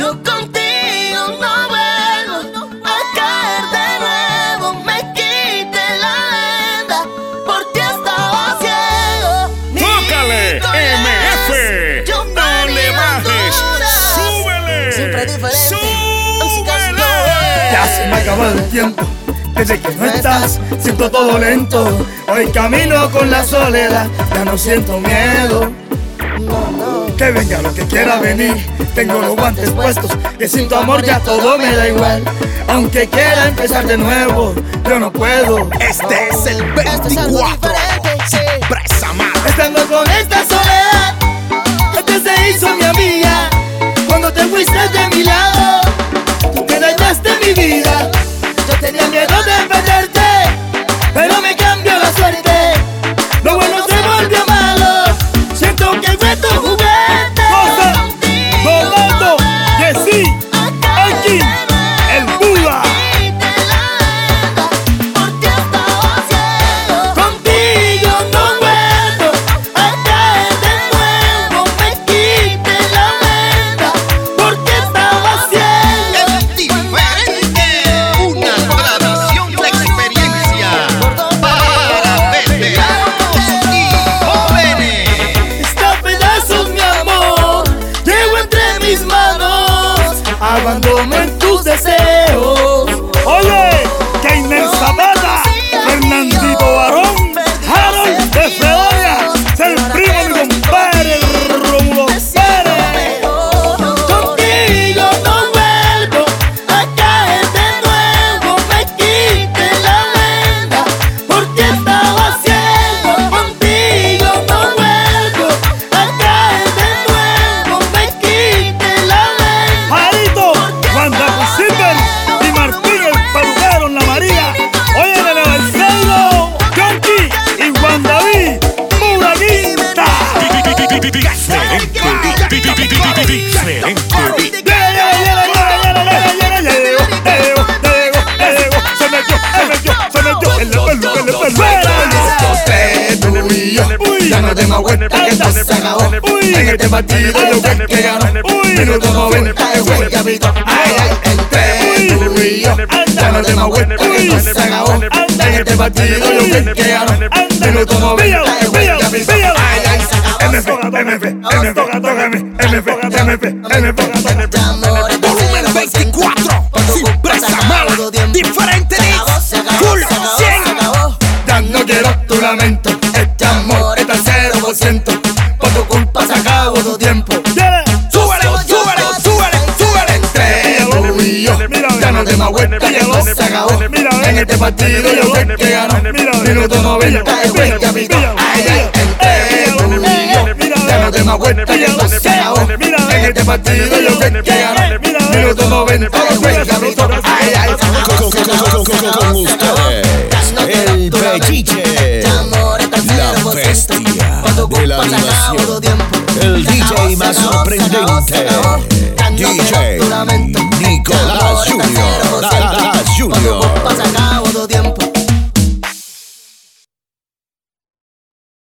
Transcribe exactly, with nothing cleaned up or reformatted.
Yo contigo no vuelvo a caer de nuevo. Me quité la venda, por ti estaba ciego. ¡Tócale, M F! Yo ¡No le bajes! ¡Súbele! Siempre diferente. ¡Súbele! Ya se me acabó el tiempo. Desde que no estás, siento todo lento. Hoy camino con la soledad, ya no siento miedo. Que venga lo que quiera venir, tengo los guantes puestos, que sin tu amor ya todo me da igual. Aunque quiera empezar de nuevo, yo no puedo. Este es el veinticuatro. Presa más. Estando con esta soledad, este se hizo mi amiga. Cuando te fuiste de mi lado, tú me dañaste mi vida. Yo tenía miedo de perderte, pero me cambió la suerte. Lo bueno se volvió malo, siento que fue tu juguete. Volando, Jessy, aquí, el Buda. Contigo no vuelvo a caer de nuevo. Me quité la venda, porque estaba ciego. Es diferente, una nueva visión de experiencia para veteranos y jóvenes. Está a pedazos mi amor, llevo entre mis manos, abandono en tus deseos. Oye, Keiner Zapata, Fernandito Barón, Harold de Fredonia, es el primo de mi compadre Rómulo Pérez. Contigo no vuelvo a caer de nuevo. Me quité la venda, porque estaba ciego. Contigo no vuelvo a caer de nuevo. Me quité la venda. Jarito, Wanda Silver y Martín el peluquero en la María. Oye, Nene Barceló, Yonki y Wandaví, pura quinta. Se metió, se metió, se metió en el pelo, en el pelo. Tú y yo, ya no te más vuelta, que esto se acabó. En este partido yo fui el que ganó. Minuto noventa, el juez que habitó. Ay, ay, entre tú y yo, ya no te más vuelta, que esto se acabó. En este partido yo fui el que ganó. Minuto noventa, el juez que habitó. Ay, ay, M F, M F, M F, tócame, M F, M F, M F, Volumen veinticuatro. Sin presa mala. Diferente Dix. Full cien. ya no quiero tu lamento. Este amor está al cero por ciento. Por tu culpa se acabó tu tiempo. Súbele, súbele, súbele, súbele. Entre tú y yo, ya no te más vuelta, que esto se acabó. En este partido yo fui el que ganó. Minuto noventa, el juez que habitó. Ay, ay, entre tú y yo, ya no te más vuelta, que esto se acabó. En este partido yo fui el que ganó. Minuto noventa, el juez que habitó. Ay, ay, Con ustedes, el Belliche, la bestia de la animación, el D J más sorprendente, D J Nicolás Junior